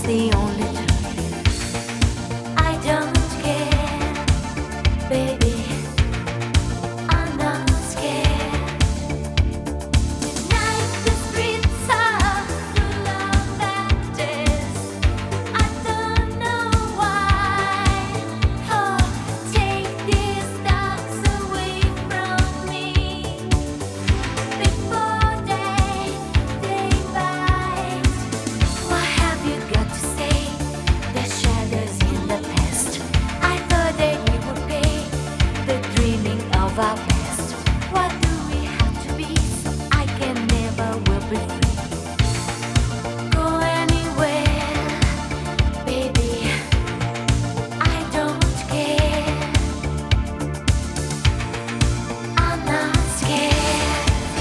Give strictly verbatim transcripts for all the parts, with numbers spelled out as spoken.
the only truth. I don't care, baby. I'm not scared. Tonight the streets are full of actors. I don't know why. Oh, take these dogs away from me before they they bite. What have you got to say? The shadows in the past. I thought that we would pay the dreaming of our best. What do we have to be so I can never will be free? Go anywhere, baby. I don't care. I'm not scared.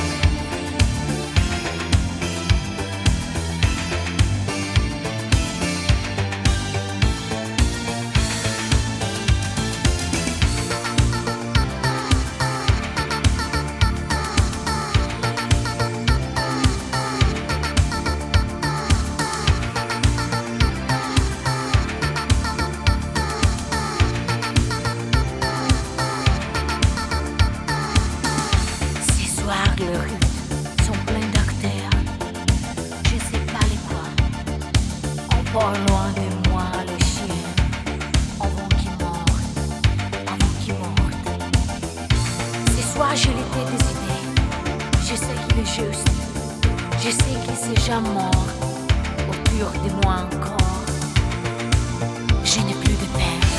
Ces soirs glorieux sont pleins d'acteurs. Je sais pas les quoi. On part loin de moi les chiens. Avant qu'ils mordent, avant qu'ils mordent. Ce soir je l'étais des idées. Je sais qu'il est juste. Je sais qu'il s'est jamais mort. Au pur de moi encore. Je n'ai plus de peine.